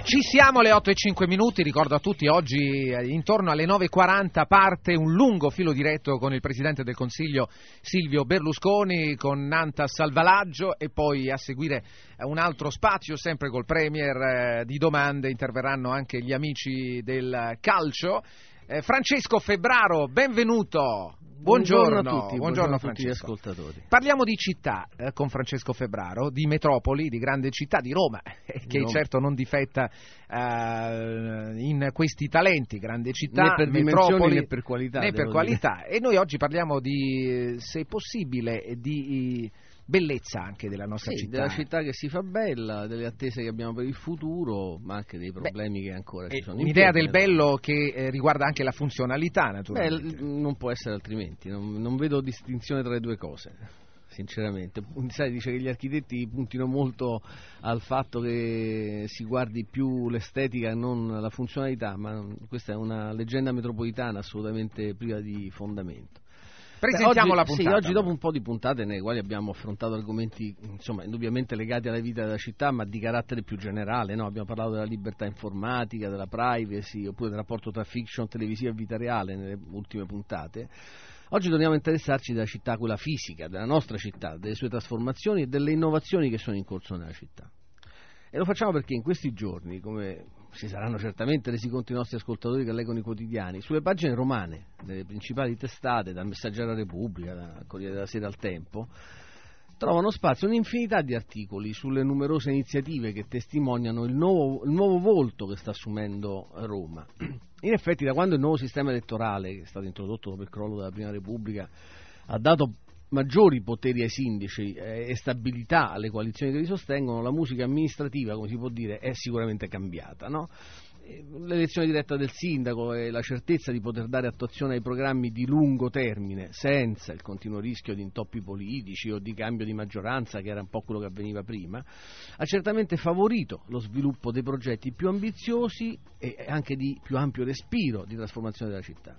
Ci siamo alle 8:05, ricordo a tutti, oggi intorno alle 9:40 parte un lungo filo diretto con il Presidente del Consiglio Silvio Berlusconi, con Nanta Salvalaggio e poi a seguire un altro spazio sempre col Premier di domande, interverranno anche gli amici del calcio. Francesco Febraro, benvenuto. Buongiorno a tutti, buongiorno a tutti gli Francesco. ascoltatori. Parliamo di città con Francesco Febraro, di metropoli, di grande città, di Roma, che certo non difetta in questi talenti, grande città, né per metropoli, né per qualità. Né per qualità. E noi oggi parliamo di, se possibile, di bellezza anche della nostra città. Della città che si fa bella, delle attese che abbiamo per il futuro, ma anche dei problemi che ancora ci sono. Un'idea del bello che riguarda anche la funzionalità, naturalmente. Non può essere altrimenti, non vedo distinzione tra le due cose, sinceramente. Sai, dice che gli architetti puntino molto al fatto che si guardi più l'estetica e non la funzionalità, ma questa è una leggenda metropolitana assolutamente priva di fondamento. Presentiamo la puntata. Sì, oggi dopo un po' di puntate nelle quali abbiamo affrontato argomenti, insomma, indubbiamente legati alla vita della città, ma di carattere più generale, no? Abbiamo parlato della libertà informatica, della privacy, oppure del rapporto tra fiction televisiva e vita reale nelle ultime puntate. Oggi torniamo a interessarci della città, quella fisica, della nostra città, delle sue trasformazioni e delle innovazioni che sono in corso nella città. E lo facciamo perché in questi giorni, come si saranno certamente resi conto i nostri ascoltatori che leggono i quotidiani, sulle pagine romane delle principali testate, dal Messaggero della Repubblica, dal Corriere della Sera al Tempo, trovano spazio un'infinità di articoli sulle numerose iniziative che testimoniano il nuovo volto che sta assumendo Roma. In effetti, da quando il nuovo sistema elettorale, che è stato introdotto dopo il crollo della Prima Repubblica, ha dato maggiori poteri ai sindaci e stabilità alle coalizioni che li sostengono, la musica amministrativa, come si può dire, è sicuramente cambiata, no? L'elezione diretta del sindaco e la certezza di poter dare attuazione ai programmi di lungo termine senza il continuo rischio di intoppi politici o di cambio di maggioranza, che era un po' quello che avveniva prima, ha certamente favorito lo sviluppo dei progetti più ambiziosi e anche di più ampio respiro di trasformazione della città.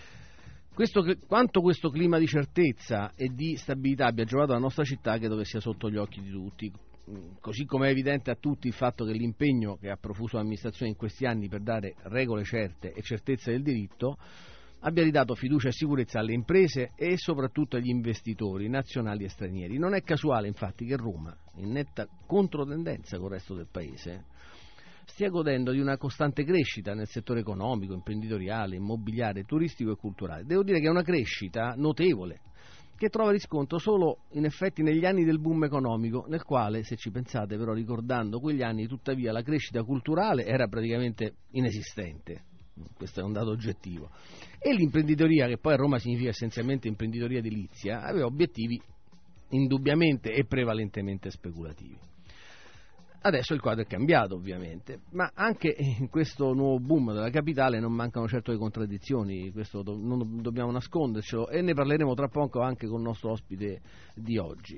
Quanto questo clima di certezza e di stabilità abbia giovato alla nostra città credo che sia sotto gli occhi di tutti, così come è evidente a tutti il fatto che l'impegno che ha profuso l'amministrazione in questi anni per dare regole certe e certezza del diritto abbia ridato fiducia e sicurezza alle imprese e soprattutto agli investitori nazionali e stranieri. Non è casuale infatti che Roma, in netta controtendenza con il resto del paese, stia godendo di una costante crescita nel settore economico, imprenditoriale, immobiliare, turistico e culturale. Devo dire che è una crescita notevole, che trova riscontro solo in effetti negli anni del boom economico, nel quale, se ci pensate però, ricordando quegli anni, tuttavia la crescita culturale era praticamente inesistente. Questo è un dato oggettivo. E l'imprenditoria, che poi a Roma significa essenzialmente imprenditoria edilizia, aveva obiettivi indubbiamente e prevalentemente speculativi. Adesso il quadro è cambiato ovviamente, ma anche in questo nuovo boom della capitale non mancano certo le contraddizioni, questo non dobbiamo nascondercelo, e ne parleremo tra poco anche con il nostro ospite di oggi.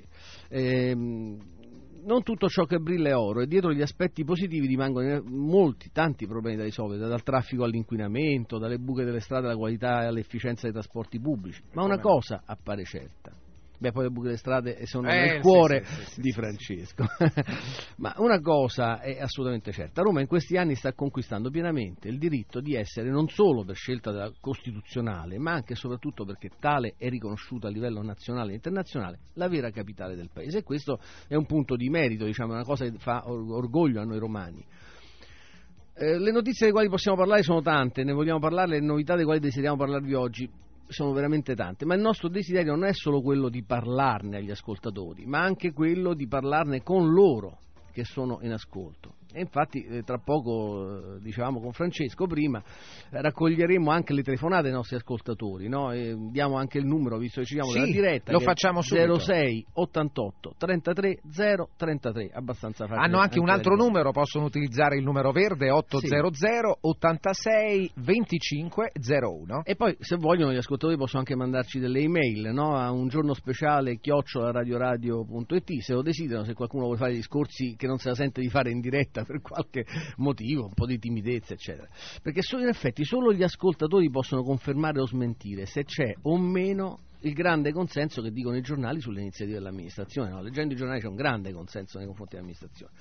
Non tutto ciò che brilla è oro, e dietro gli aspetti positivi rimangono tanti problemi da risolvere, dal traffico all'inquinamento, dalle buche delle strade alla qualità e all'efficienza dei trasporti pubblici, ma una cosa appare certa. Poi le buche delle strade sono nel cuore di Francesco. Ma una cosa è assolutamente certa: Roma in questi anni sta conquistando pienamente il diritto di essere, non solo per scelta della costituzionale, ma anche e soprattutto perché tale è riconosciuta a livello nazionale e internazionale, la vera capitale del paese. E questo è un punto di merito, diciamo, una cosa che fa orgoglio a noi romani. Le notizie delle quali possiamo parlare sono tante, ne vogliamo parlare, le novità delle quali desideriamo parlarvi oggi sono veramente tante, ma il nostro desiderio non è solo quello di parlarne agli ascoltatori, ma anche quello di parlarne con loro che sono in ascolto. E infatti tra poco, dicevamo con Francesco prima, raccoglieremo anche le telefonate dei nostri ascoltatori, no? E diamo anche il numero, visto che ci siamo della diretta. Lo facciamo subito. 06 88 33 033, abbastanza facile. Hanno anche un altro numero, possono utilizzare il numero verde 800 86 25 01. E poi, se vogliono, gli ascoltatori possono anche mandarci delle email, no? A un giorno speciale @radioradio.it, se lo desiderano, se qualcuno vuole fare discorsi che non se la sente di fare in diretta per qualche motivo, un po' di timidezza eccetera, perché in effetti solo gli ascoltatori possono confermare o smentire se c'è o meno il grande consenso che dicono i giornali sulle iniziative dell'amministrazione, no? Leggendo i giornali c'è un grande consenso nei confronti dell'amministrazione.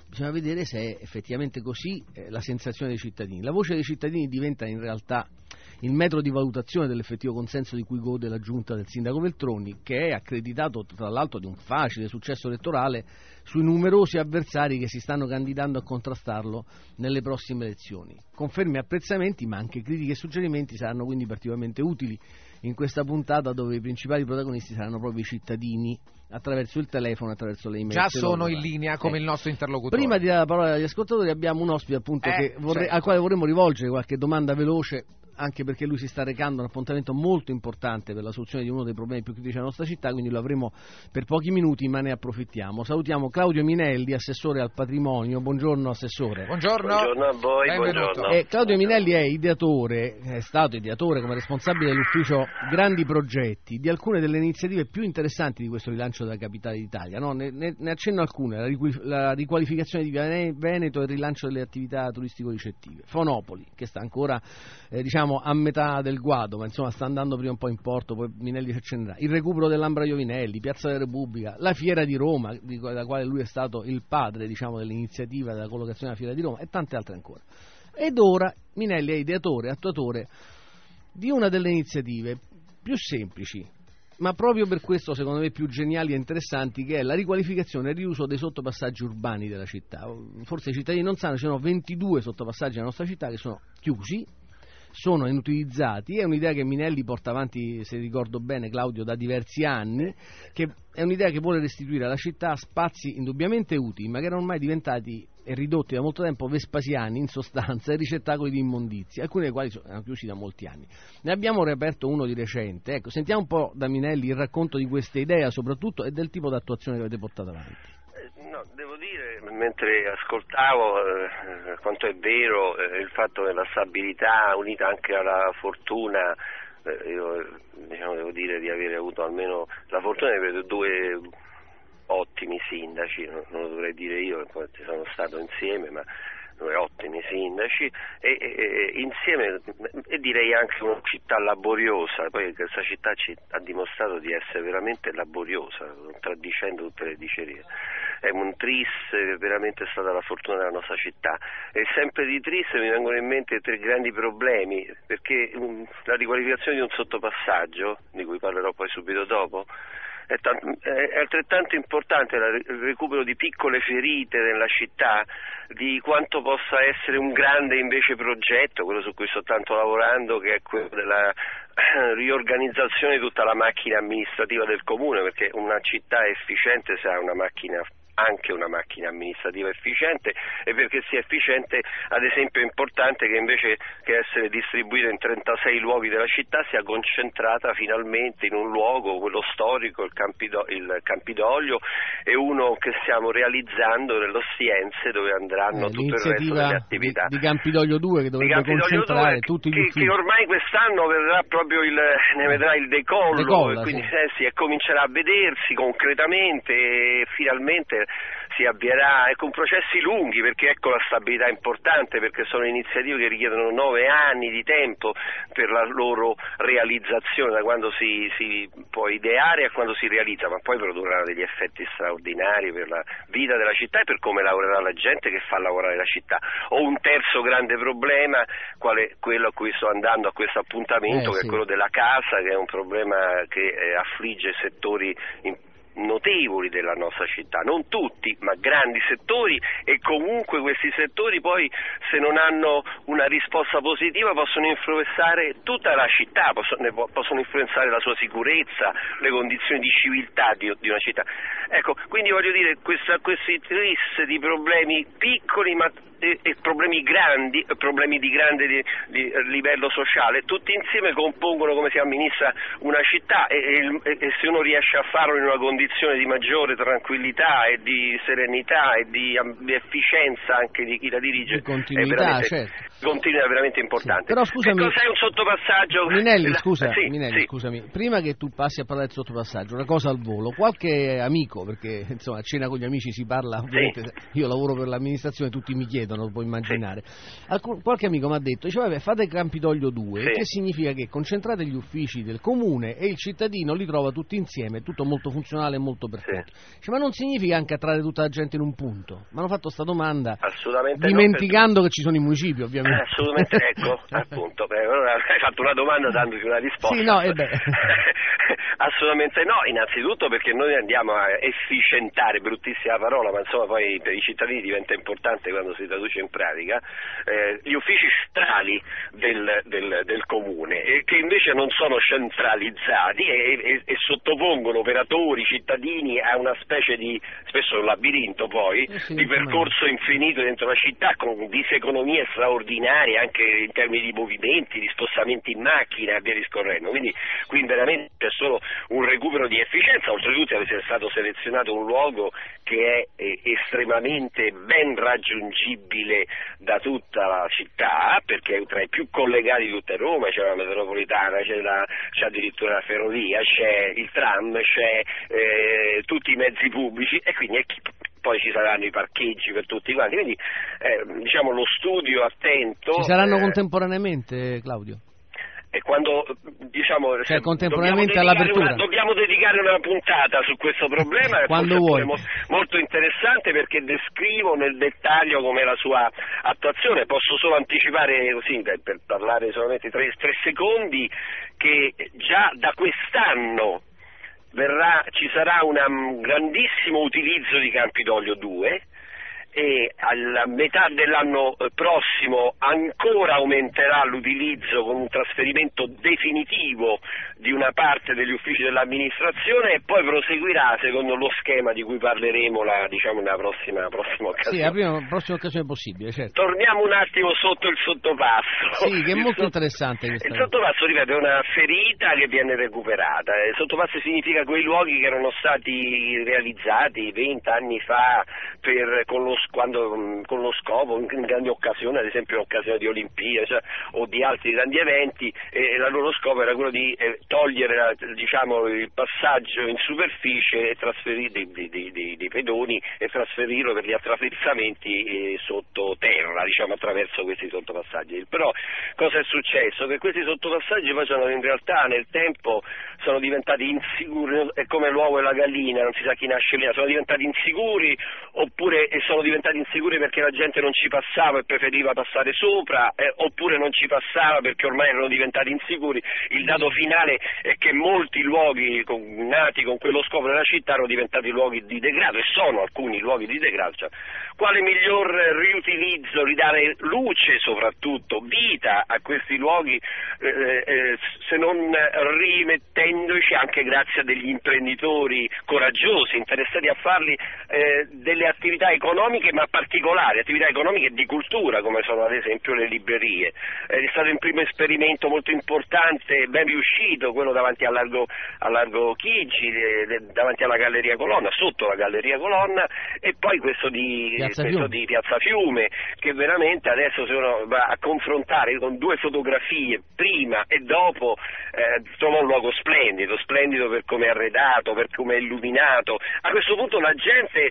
bisogna vedere se è effettivamente così la sensazione dei cittadini. La voce dei cittadini diventa in realtà il metro di valutazione dell'effettivo consenso di cui gode la giunta del sindaco Veltroni, che è accreditato tra l'altro di un facile successo elettorale sui numerosi avversari che si stanno candidando a contrastarlo nelle prossime elezioni. Conferme e apprezzamenti, ma anche critiche e suggerimenti saranno quindi particolarmente utili in questa puntata, dove i principali protagonisti saranno proprio i cittadini, attraverso il telefono, attraverso le email. Già sono in linea come il nostro interlocutore. Prima di dare la parola agli ascoltatori abbiamo un ospite appunto al quale vorremmo rivolgere qualche domanda veloce, anche perché lui si sta recando a un appuntamento molto importante per la soluzione di uno dei problemi più critici della nostra città, quindi lo avremo per pochi minuti, ma ne approfittiamo. Salutiamo Claudio Minelli, assessore al patrimonio. Buongiorno assessore. Buongiorno a voi, buongiorno. Claudio Minelli è stato ideatore come responsabile dell'ufficio Grandi Progetti di alcune delle iniziative più interessanti di questo rilancio della capitale d'Italia, no? Ne accenno alcune: la riqualificazione di Veneto e il rilancio delle attività turistico-ricettive, Fonopoli, che sta ancora a metà del guado, ma insomma sta andando prima un po' in porto, poi Minelli ci accenderà, il recupero dell'Ambra Iovinelli, Piazza della Repubblica, la Fiera di Roma, della quale lui è stato il padre dell'iniziativa della collocazione della Fiera di Roma, e tante altre ancora. Ed ora Minelli è ideatore, attuatore di una delle iniziative più semplici, ma proprio per questo secondo me più geniali e interessanti, che è la riqualificazione e il riuso dei sottopassaggi urbani della città. Forse i cittadini non sanno, ci sono 22 sottopassaggi nella nostra città che sono chiusi, sono inutilizzati. È un'idea che Minelli porta avanti, se ricordo bene Claudio, da diversi anni, che è un'idea che vuole restituire alla città spazi indubbiamente utili, ma che erano ormai diventati e ridotti da molto tempo vespasiani in sostanza, e ricettacoli di immondizia, alcuni dei quali sono chiusi da molti anni. Ne abbiamo riaperto uno di recente. Ecco, sentiamo un po' da Minelli il racconto di questa idea soprattutto e del tipo di attuazione che avete portato avanti. No, devo dire, mentre ascoltavo quanto è vero il fatto della stabilità unita anche alla fortuna, io devo dire di avere avuto almeno la fortuna di avere due ottimi sindaci, non lo dovrei dire io, poi ci sono stato insieme, ma due ottimi sindaci e insieme, e direi anche una città laboriosa. Poi questa città ci ha dimostrato di essere veramente laboriosa, contraddicendo tutte le dicerie. È un tris, veramente è stata la fortuna della nostra città, e sempre di tris mi vengono in mente tre grandi problemi, perché la riqualificazione di un sottopassaggio, di cui parlerò poi subito dopo, è altrettanto importante il recupero di piccole ferite nella città, di quanto possa essere un grande invece progetto, quello su cui sto tanto lavorando, che è quello della riorganizzazione di tutta la macchina amministrativa del comune, perché una città efficiente se ha anche una macchina amministrativa efficiente, e perché sia efficiente, ad esempio, è importante che invece che essere distribuita in 36 luoghi della città sia concentrata finalmente in un luogo, quello storico, il Campidoglio, e uno che stiamo realizzando nell'Ostiense, dove andranno tutto il resto delle attività di Campidoglio 2, che dovrebbe concentrare tutti gli uffici, che ormai quest'anno vedrà proprio ne vedrà il decollo, e quindi sì, e comincerà a vedersi concretamente, e finalmente si avvierà con processi lunghi, perché ecco la stabilità è importante, perché sono iniziative che richiedono 9 anni di tempo per la loro realizzazione, da quando si può ideare a quando si realizza, ma poi produrranno degli effetti straordinari per la vita della città e per come lavorerà la gente che fa lavorare la città. Ho un terzo grande problema, quale quello a cui sto andando a questo appuntamento, che è quello della casa, che è un problema che affligge settori notevoli della nostra città, non tutti, ma grandi settori, e comunque questi settori poi, se non hanno una risposta positiva, possono influenzare tutta la città, possono influenzare la sua sicurezza, le condizioni di civiltà di una città. Ecco, quindi voglio dire, questi tris di problemi piccoli ma e problemi grandi, problemi di grande livello sociale, tutti insieme compongono, come si amministra una città, e se uno riesce a farlo in una condizione di maggiore tranquillità e di serenità e di efficienza anche di chi la dirige, continuità, è veramente importante. Sì. Però scusami, cos'è un sottopassaggio? Minelli, scusami, prima che tu passi a parlare del sottopassaggio, una cosa al volo: qualche amico, perché insomma a cena con gli amici si parla, ovviamente io lavoro per l'amministrazione, tutti mi chiedono, lo puoi immaginare. Qualche amico mi ha detto, vabbè, fate Campidoglio 2, che significa che concentrate gli uffici del comune e il cittadino li trova tutti insieme, tutto molto funzionale, vale molto per tutto. Ma non significa anche attrarre tutta la gente in un punto? Mi hanno fatto questa domanda dimenticando che ci sono i municipi, ovviamente. Assolutamente, ecco, appunto. Allora hai fatto una domanda dandoci una risposta. Sì, no, assolutamente no, innanzitutto perché noi andiamo a efficientare, bruttissima parola, ma insomma poi per i cittadini diventa importante quando si traduce in pratica, gli uffici centrali del comune, che invece non sono centralizzati e sottopongono operatori, cittadini a una specie di, spesso un labirinto poi, di percorso infinito dentro la città con diseconomie straordinarie anche in termini di movimenti, di spostamenti in macchina e via discorrendo. Quindi qui veramente c'è solo un recupero di efficienza, oltretutto è stato selezionato un luogo che è estremamente ben raggiungibile da tutta la città, perché è tra i più collegati di tutta Roma, c'è la metropolitana, c'è addirittura la ferrovia, c'è il tram, c'è tutti i mezzi pubblici e quindi poi ci saranno i parcheggi per tutti quanti, quindi diciamo lo studio attento. Ci saranno contemporaneamente, Claudio? E quando diciamo contemporaneamente all'apertura dobbiamo dedicare una puntata su questo problema quando vuoi. Molto interessante perché descrivo nel dettaglio com'è la sua attuazione. Posso solo anticipare così per parlare solamente 3 secondi che già da quest'anno ci sarà un grandissimo utilizzo di Campidoglio 2 e alla metà dell'anno prossimo ancora aumenterà l'utilizzo con un trasferimento definitivo di una parte degli uffici dell'amministrazione e poi proseguirà secondo lo schema di cui parleremo nella prossima occasione. Sì, la prossima occasione possibile, certo. Torniamo un attimo sotto il sottopasso. Sì, che è molto interessante questa. Il sottopasso, ripeto, è una ferita che viene recuperata. Il sottopasso significa quei luoghi che erano stati realizzati 20 anni fa con lo scopo, in grandi occasioni, ad esempio in occasione di Olimpiadi o di altri grandi eventi, e la loro scopo era quello di togliere il passaggio in superficie e trasferire dei pedoni e trasferirlo per gli attraversamenti sottoterra, attraverso questi sottopassaggi. Però cosa è successo? Che questi sottopassaggi poi in realtà nel tempo sono diventati insicuri, è come l'uovo e la gallina, non si sa chi nasce prima, sono diventati insicuri oppure sono diventati insicuri perché la gente non ci passava e preferiva passare sopra, oppure non ci passava perché ormai erano diventati insicuri. Il dato finale è che molti luoghi nati con quello scopo nella città erano diventati luoghi di degrado e sono alcuni luoghi di degrado. Quale miglior riutilizzo, ridare luce soprattutto, vita a questi luoghi se non rimettendoci anche grazie a degli imprenditori coraggiosi, interessati a farli delle attività economiche ma particolari, attività economiche di cultura come sono ad esempio le librerie. È stato un primo esperimento molto importante, ben riuscito, quello davanti al largo Chigi, davanti alla Galleria Colonna, sotto la Galleria Colonna, e poi questo di Piazza Fiume, che veramente adesso se uno va a confrontare con 2 fotografie prima e dopo trova un luogo splendido per come è arredato, per come è illuminato. A questo punto la gente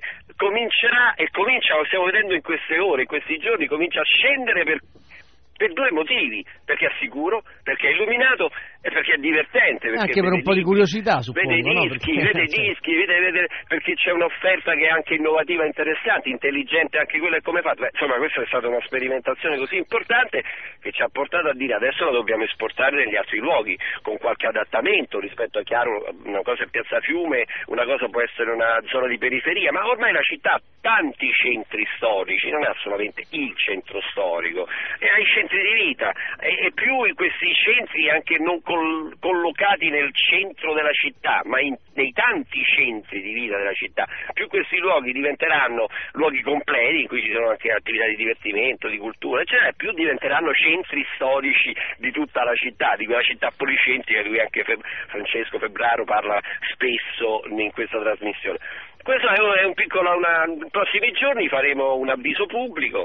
lo stiamo vedendo in queste ore, in questi giorni, comincia a scendere per 2 motivi: perché è sicuro, perché è illuminato e perché è divertente, perché anche per un po' di curiosità, suppongo, vede i dischi, vede perché c'è un'offerta che è anche innovativa, interessante, intelligente anche quella è come fatta. Insomma, questa è stata una sperimentazione così importante che ci ha portato a dire adesso la dobbiamo esportare negli altri luoghi con qualche adattamento rispetto a, chiaro, una cosa è Piazza Fiume, una cosa può essere una zona di periferia, ma ormai la città ha tanti centri storici, non ha solamente il centro storico, e ha i centri di vita e più in questi centri anche non collocati nel centro della città, ma nei tanti centri di vita della città, più questi luoghi diventeranno luoghi completi in cui ci sono anche attività di divertimento, di cultura, eccetera, più diventeranno centri storici di tutta la città, di quella città policentrica di cui anche Francesco Febraro parla spesso in questa trasmissione. Questo è un piccolo, nei prossimi giorni faremo un avviso pubblico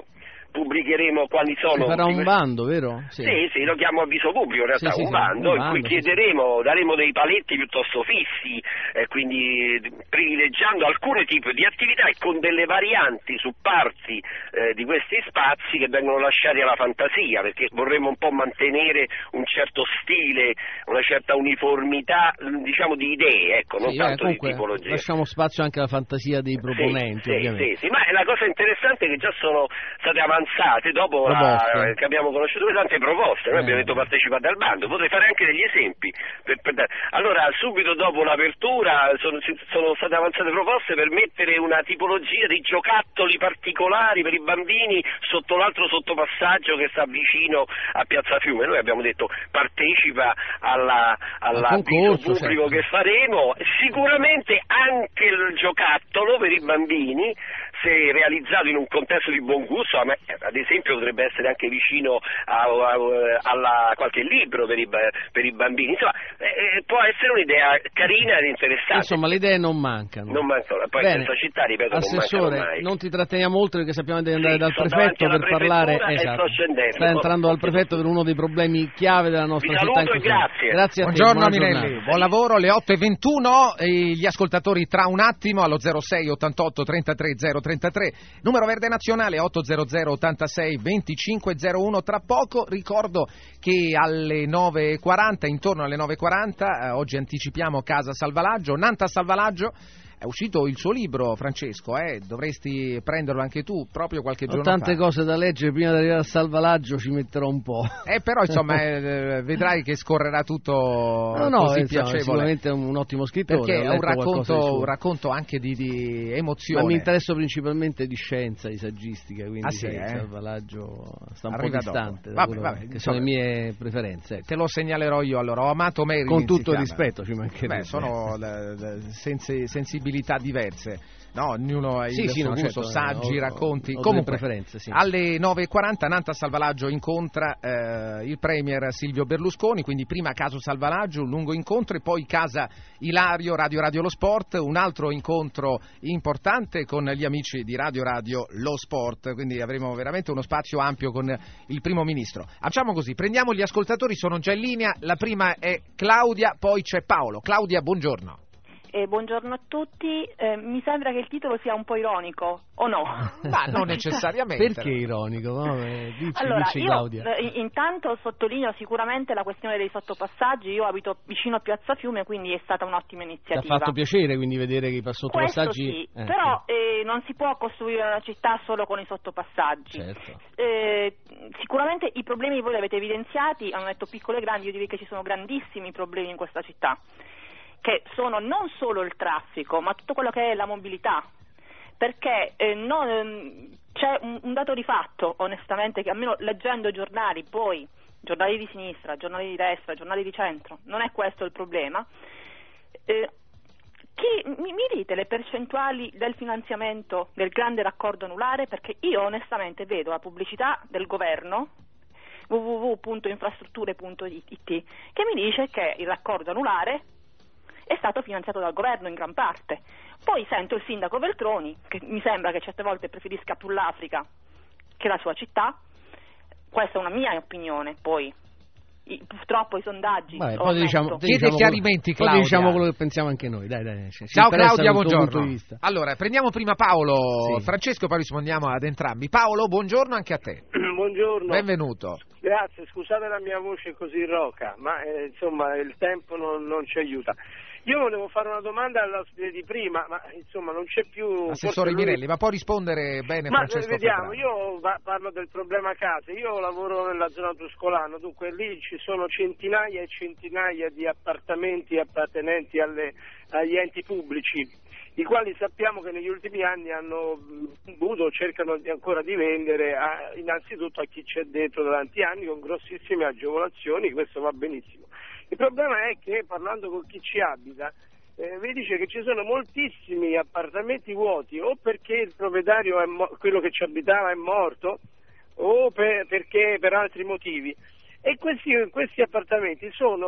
pubblicheremo quali sono. Si farà un bando, vero? Sì, lo chiamo avviso pubblico, in realtà un bando in cui daremo dei paletti piuttosto fissi, quindi privilegiando alcune tipi di attività e con delle varianti su parti di questi spazi che vengono lasciati alla fantasia, perché vorremmo un po' mantenere un certo stile, una certa uniformità, diciamo, di idee, ecco, non tanto di tipologia. Lasciamo spazio anche alla fantasia dei proponenti, ovviamente. Sì, ma la cosa interessante è che già sono state avanzate dopo che abbiamo conosciuto tante proposte. Noi abbiamo detto partecipate al bando, potrei fare anche degli esempi. Allora, subito dopo l'apertura sono state avanzate proposte per mettere una tipologia di giocattoli particolari per i bambini sotto l'altro sottopasso che sta vicino a Piazza Fiume. Noi abbiamo detto partecipa all'avviso pubblico che faremo, sicuramente anche il giocattolo per i bambini, se realizzato in un contesto di buon gusto, ad esempio potrebbe essere anche vicino a qualche libro per i bambini, insomma può essere un'idea carina ed interessante. Insomma, le idee non mancano. Poi in questa città, ripeto, Assessore, non mancano mai. non ti tratteniamo oltre, perché sappiamo di andare dal prefetto per parlare. Sta entrando dal prefetto per uno dei problemi chiave della nostra città. Grazie a te. Buongiorno Minelli, buon lavoro, le 8:21, gli ascoltatori tra un attimo allo 06 88 33 033, numero verde nazionale 800 86 25 01. Tra poco ricordo che alle 9:40, intorno alle 9:40, oggi anticipiamo Casa Salvalaggio, Nanta Salvalaggio. È uscito il suo libro, Francesco, dovresti prenderlo anche tu proprio qualche giorno fa. Ho tante cose da leggere, prima di arrivare al salvalaggio ci metterò un po'. Però insomma vedrai che scorrerà tutto così piacevole. Sicuramente è un ottimo scrittore. Perché è un racconto anche di emozione. Ma mi interesso principalmente di scienza, di saggistica, quindi il salvalaggio sta un po' distante da che sono le mie preferenze. Ecco. Te lo segnalerò io allora, ho amato Marilyn. Con tutto il rispetto, ci mancherebbe. Sono sensibilità diverse, no? Ognuno ha il suo gusto, saggi, racconti. Comunque, preferenze, sì. Alle 9:40 Nanta Salvalaggio incontra il premier Silvio Berlusconi, quindi prima Casa Salvalaggio, un lungo incontro, e poi Casa Ilario, Radio Lo Sport, un altro incontro importante con gli amici di Radio Lo Sport, quindi avremo veramente uno spazio ampio con il primo ministro. Facciamo così, prendiamo gli ascoltatori, sono già in linea, la prima è Claudia, poi c'è Paolo. Claudia, buongiorno. Buongiorno a tutti, mi sembra che il titolo sia un po' ironico, o no? Ma non necessariamente. Perché ironico? Dici, io Claudia. Intanto sottolineo sicuramente la questione dei sottopassaggi. Io abito vicino a Piazza Fiume, quindi è stata un'ottima iniziativa. Ti ha fatto piacere quindi vedere che i sottopassaggi... Questo sì, però non si può costruire una città solo con i sottopassaggi. Certo. Sicuramente i problemi voi li avete evidenziati, hanno detto piccoli e grandi, io direi che ci sono grandissimi problemi in questa città, che sono non solo il traffico, ma tutto quello che è la mobilità, perché c'è un dato di fatto, onestamente, che almeno leggendo i giornali, poi giornali di sinistra, giornali di destra, giornali di centro, non è questo il problema. Mi dite le percentuali del finanziamento del grande raccordo anulare, perché io onestamente vedo la pubblicità del governo www.infrastrutture.it che mi dice che il raccordo anulare è stato finanziato dal governo in gran parte. Poi sento il sindaco Veltroni, che mi sembra che certe volte preferisca più l'Africa che la sua città. Questa è una mia opinione, poi purtroppo i sondaggi... Chiede chiarimenti, Claudia. Poi diciamo quello che pensiamo anche noi. Dai. Ciao Claudia, buongiorno. Allora, prendiamo prima Paolo, Francesco, poi rispondiamo ad entrambi. Paolo, buongiorno anche a te. Buongiorno. Benvenuto. Grazie, scusate la mia voce così roca, ma insomma il tempo non ci aiuta. Io volevo fare una domanda all'ospite di prima, ma insomma non c'è più... Assessore Minelli, ma può rispondere bene Francesco? Vediamo, io parlo del problema case, io lavoro nella zona tuscolana, dunque lì ci sono centinaia e centinaia di appartamenti appartenenti agli enti pubblici, i quali sappiamo che negli ultimi anni hanno venduto, cercano ancora di vendere innanzitutto a chi c'è dentro da tanti anni con grossissime agevolazioni, questo va benissimo. Il problema è che parlando con chi ci abita vi dice che ci sono moltissimi appartamenti vuoti, o perché il proprietario quello che ci abitava è morto, o perché per altri motivi. e questi appartamenti sono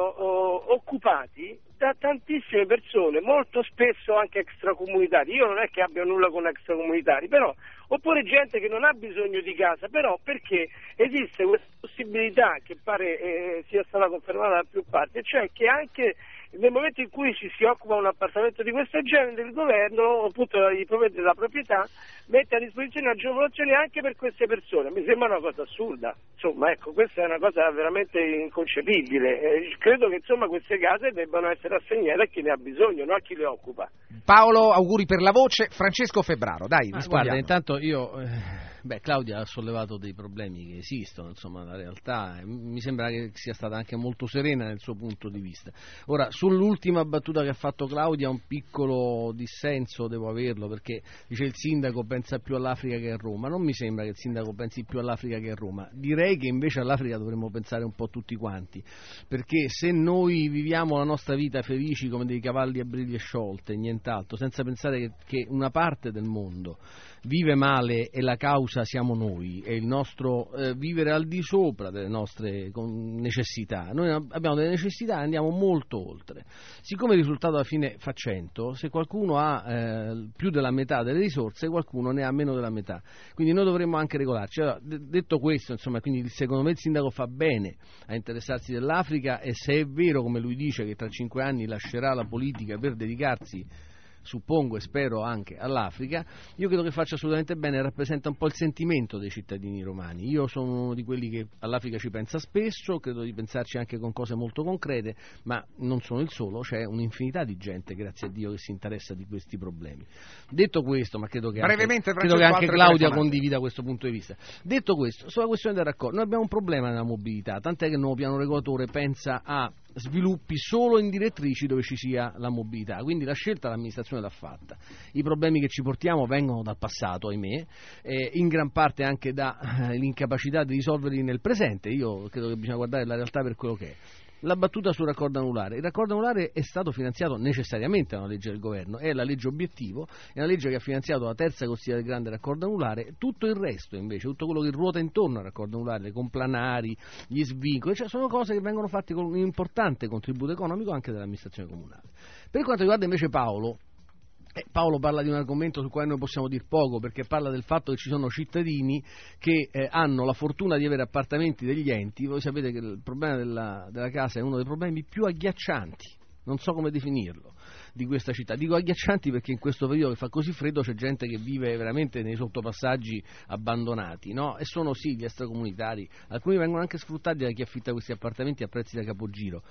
occupati da tantissime persone, molto spesso anche extracomunitari. Io non è che abbia nulla con extracomunitari, però, oppure gente che non ha bisogno di casa, però perché esiste questa possibilità che pare sia stata confermata da più parti, cioè che anche nel momento in cui ci si occupa un appartamento di questo genere, il governo, appunto la proprietà, mette a disposizione agevolazioni anche per queste persone. Mi sembra una cosa assurda. Insomma, ecco, questa è una cosa veramente inconcepibile. Credo che insomma queste case debbano essere assegnate a chi ne ha bisogno, non a chi le occupa. Paolo, auguri per la voce. Francesco Febraro, dai, rispondiamo. Guarda, intanto io... Claudia ha sollevato dei problemi che esistono, insomma, la realtà mi sembra che sia stata anche molto serena nel suo punto di vista. Ora, sull'ultima battuta che ha fatto Claudia, un piccolo dissenso devo averlo, perché dice il sindaco pensa più all'Africa che a Roma. Non mi sembra che il sindaco pensi più all'Africa che a Roma, direi che invece all'Africa dovremmo pensare un po' tutti quanti, perché se noi viviamo la nostra vita felici come dei cavalli a briglie sciolte e nient'altro, senza pensare che una parte del mondo vive male e la causa siamo noi, è il nostro vivere al di sopra delle nostre necessità. Noi abbiamo delle necessità e andiamo molto oltre. Siccome il risultato alla fine fa 100, se qualcuno ha più della metà delle risorse, qualcuno ne ha meno della metà. Quindi noi dovremmo anche regolarci. Allora, detto questo, insomma, quindi secondo me il sindaco fa bene a interessarsi dell'Africa, e se è vero, come lui dice, che tra 5 anni lascerà la politica per dedicarsi, suppongo e spero, anche all'Africa, io credo che faccia assolutamente bene, e rappresenta un po' il sentimento dei cittadini romani. Io sono uno di quelli che all'Africa ci pensa spesso, credo di pensarci anche con cose molto concrete, ma non sono il solo, c'è un'infinità di gente, grazie a Dio, che si interessa di questi problemi. Detto questo, ma credo che anche Claudia condivida questo punto di vista. Detto questo, sulla questione del raccordo, noi abbiamo un problema nella mobilità, tant'è che il nuovo piano regolatore pensa a sviluppi solo in direttrici dove ci sia la mobilità, quindi la scelta l'amministrazione l'ha fatta. I problemi che ci portiamo vengono dal passato, ahimè, in gran parte anche dall'incapacità di risolverli nel presente. Io credo che bisogna guardare la realtà per quello che è. La battuta sul raccordo anulare. Il raccordo anulare è stato finanziato necessariamente da una legge del governo, è la legge obiettivo, è una legge che ha finanziato la terza corsia del grande raccordo anulare. Tutto il resto invece, tutto quello che ruota intorno al raccordo anulare, le complanari, gli svincoli, cioè sono cose che vengono fatte con un importante contributo economico anche dell'amministrazione comunale. Per quanto riguarda invece Paolo parla di un argomento sul quale noi possiamo dir poco, perché parla del fatto che ci sono cittadini che hanno la fortuna di avere appartamenti degli enti. Voi sapete che il problema della casa è uno dei problemi più agghiaccianti, non so come definirlo, di questa città. Dico agghiaccianti perché in questo periodo che fa così freddo c'è gente che vive veramente nei sottopassaggi abbandonati, no? E sono sì gli extracomunitari, alcuni vengono anche sfruttati da chi affitta questi appartamenti a prezzi da capogiro.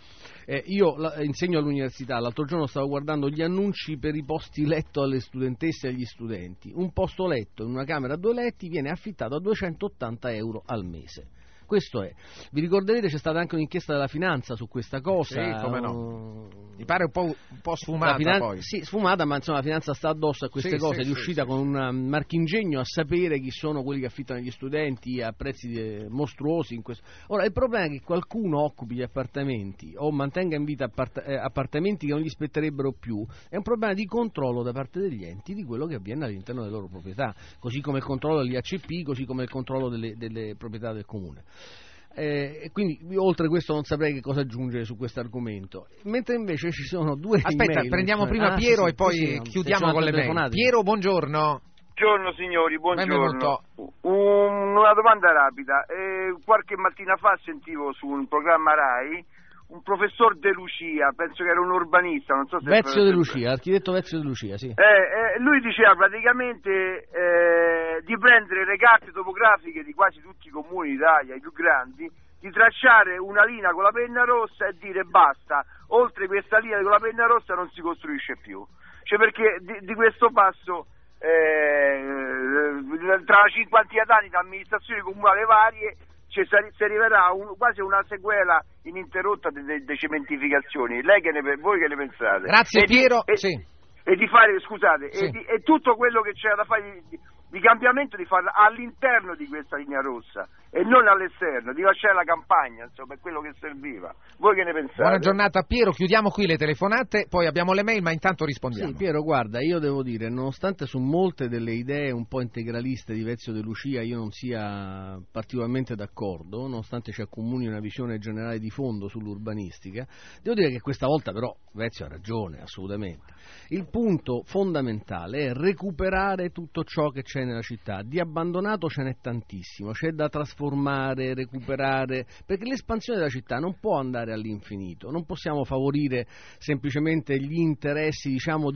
Io insegno all'università, l'altro giorno stavo guardando gli annunci per i posti letto alle studentesse e agli studenti. Un posto letto in una camera a 2 letti viene affittato a 280 euro al mese. Questo è. Vi ricorderete, c'è stata anche un'inchiesta della Finanza su questa cosa. Sì, come no. Mi pare un po' sfumata poi. Sì, sfumata, ma insomma la Finanza sta addosso a queste cose, è riuscita con un marchingegno a sapere chi sono quelli che affittano gli studenti a prezzi mostruosi. Ora, il problema è che qualcuno occupi gli appartamenti o mantenga in vita appartamenti che non gli spetterebbero più. È un problema di controllo da parte degli enti di quello che avviene all'interno delle loro proprietà, così come il controllo degli ACP, così come il controllo delle proprietà del comune. Quindi oltre questo non saprei che cosa aggiungere su questo argomento, mentre invece ci sono due Aspetta, email. Prendiamo prima Piero e poi chiudiamo con le mail. Piero, buongiorno. Buongiorno signori, buongiorno. Benvenuto. Una domanda rapida. Qualche mattina fa sentivo su un programma RAI un professor De Lucia, penso che era un urbanista, non so se Vezio De Lucia, l'architetto Vezio De Lucia, sì. Lui diceva praticamente di prendere le carte topografiche di quasi tutti i comuni d'Italia, i più grandi, di tracciare una linea con la penna rossa e dire basta, oltre questa linea con la penna rossa non si costruisce più. Cioè, perché di questo passo tra una cinquantina d'anni di amministrazioni comunali varie si arriverà quasi una sequela ininterrotta delle cementificazioni. Voi che ne pensate? Grazie Piero. E di fare, scusate, sì. E tutto quello che c'era da fare di cambiamento di farla all'interno di questa linea rossa e non all'esterno, di lasciare la campagna, insomma, è quello che serviva. Voi che ne pensate? Buona giornata Piero, chiudiamo qui le telefonate, poi abbiamo le mail, ma intanto rispondiamo. Sì, Piero, guarda, io devo dire, nonostante su molte delle idee un po' integraliste di Ezio De Lucia io non sia particolarmente d'accordo, nonostante ci accomuni una visione generale di fondo sull'urbanistica, devo dire che questa volta però Ezio ha ragione, assolutamente. Il punto fondamentale è recuperare tutto ciò che c'è nella città. Di abbandonato ce n'è tantissimo, c'è da trasformare, recuperare, perché l'espansione della città non può andare all'infinito, non possiamo favorire semplicemente gli interessi, diciamo,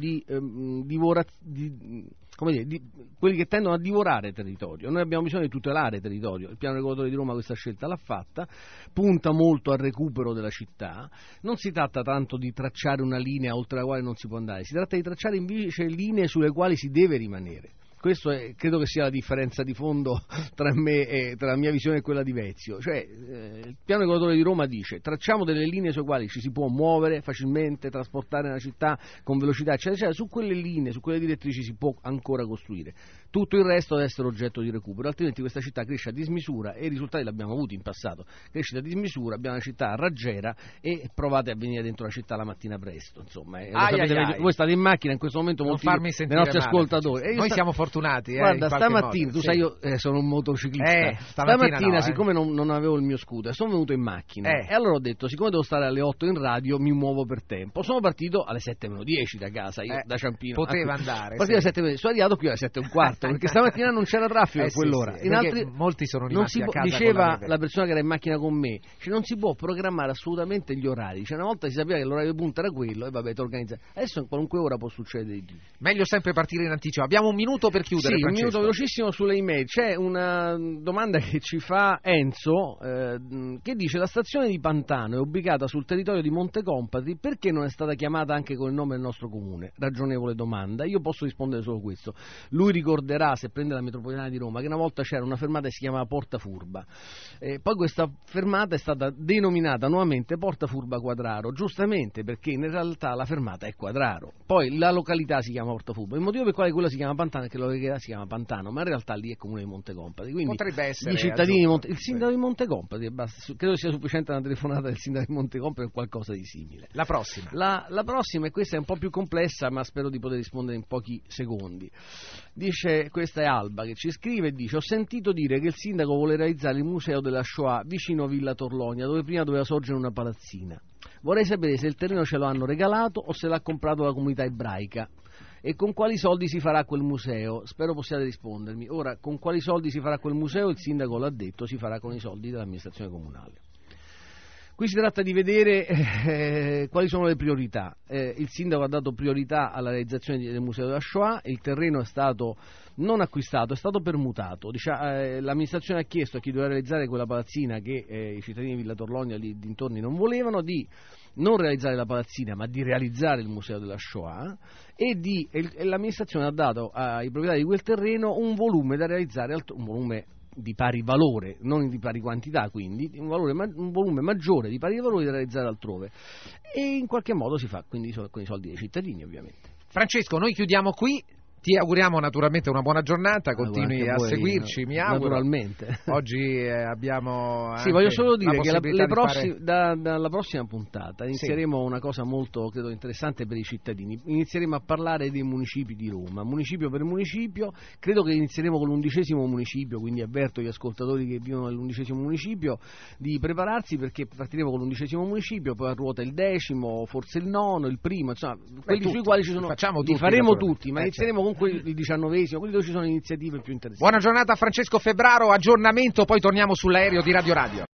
quelli che tendono a divorare territorio. Noi abbiamo bisogno di tutelare territorio, il piano regolatore di Roma questa scelta l'ha fatta, punta molto al recupero della città, non si tratta tanto di tracciare una linea oltre la quale non si può andare, si tratta di tracciare invece linee sulle quali si deve rimanere. Questo credo che sia la differenza di fondo tra me e tra la mia visione e quella di Ezio. Cioè, il piano regolatore di Roma dice: tracciamo delle linee sulle quali ci si può muovere facilmente, trasportare nella città con velocità, eccetera, eccetera. Su quelle linee, su quelle direttrici si può ancora costruire. Tutto il resto deve essere oggetto di recupero, altrimenti questa città cresce a dismisura e i risultati li abbiamo avuti in passato. Crescita a dismisura, abbiamo una città raggiera e provate a venire dentro la città la mattina presto. Insomma, voi state in macchina in questo momento, molti dei nostri ascoltatori. Noi siamo fortunati. Guarda, stamattina, tu sai, io sono un motociclista. Stamattina, siccome non avevo il mio scooter, sono venuto in macchina e allora ho detto: siccome devo stare alle 8 in radio, mi muovo per tempo. Sono partito alle 7:10 da casa, io da Ciampino. Poteva andare. Partito alle 7:10, sono arrivato qui alle 7:15 perché stamattina non c'era traffico a quell'ora. Sì, molti sono rimasti a casa. Diceva la persona che era in macchina con me, non si può programmare assolutamente gli orari. Una volta si sapeva che l'orario di punta era quello e vabbè, ti organizza. Adesso in qualunque ora può succedere di tutto. Meglio sempre partire in anticipo. Abbiamo un minuto per chiudere. Sì, un minuto velocissimo sulle email. C'è una domanda che ci fa Enzo che dice: la stazione di Pantano è ubicata sul territorio di Montecompatri, perché non è stata chiamata anche con il nome del nostro comune? Ragionevole domanda. Io posso rispondere solo questo. Lui ricorderà, se prende la metropolitana di Roma, che una volta c'era una fermata che si chiamava Porta Furba, poi questa fermata è stata denominata nuovamente Porta Furba Quadraro, giustamente perché in realtà la fermata è Quadraro, poi la località si chiama Porta Furba. Il motivo per il quale quella si chiama Pantano è che la località si chiama Pantano, ma in realtà lì è comune di Montecompatri, quindi potrebbe essere i cittadini il sindaco di Montecompatri, credo sia sufficiente una telefonata del sindaco di Montecompatri o qualcosa di simile. La prossima la prossima, e questa è un po' più complessa, ma spero di poter rispondere in pochi secondi. Dice, questa è Alba che ci scrive e dice: ho sentito dire che il sindaco vuole realizzare il museo della Shoah vicino a Villa Torlonia, dove prima doveva sorgere una palazzina. Vorrei sapere se il terreno ce lo hanno regalato o se l'ha comprato la comunità ebraica e con quali soldi si farà quel museo. Spero possiate rispondermi. Ora, con quali soldi si farà quel museo, il sindaco l'ha detto, si farà con i soldi dell'amministrazione comunale. Qui si tratta di vedere quali sono le priorità. Il sindaco ha dato priorità alla realizzazione del museo della Shoah, il terreno è stato non acquistato, è stato permutato. L'amministrazione ha chiesto a chi doveva realizzare quella palazzina, che i cittadini di Villa Torlonia lì dintorni non volevano, di non realizzare la palazzina ma di realizzare il museo della Shoah, e l'amministrazione ha dato ai proprietari di quel terreno un volume da realizzare, un volume di pari valore, non di pari quantità, quindi un volume maggiore di pari valore da realizzare altrove, e in qualche modo si fa quindi con i soldi dei cittadini, ovviamente. Francesco, noi chiudiamo qui. Ti auguriamo naturalmente una buona giornata, continui a seguirci, mi auguro. Naturalmente. Oggi abbiamo anche voglio solo dire che fare... dalla prossima puntata inizieremo una cosa molto, credo, interessante per i cittadini. Inizieremo a parlare dei municipi di Roma, municipio per municipio. Credo che inizieremo con l'11° municipio, quindi avverto gli ascoltatori che vivono nell'11° municipio di prepararsi, perché partiremo con l'11° municipio, poi a ruota il 10°, forse il 9°, il 1°, insomma, quelli sui quali ci sono... Li faremo tutti, ma inizieremo con il 19°, quelli dove ci sono iniziative più interessanti. Buona giornata a Francesco Febraro, aggiornamento, poi torniamo sull'aereo di Radio Radio.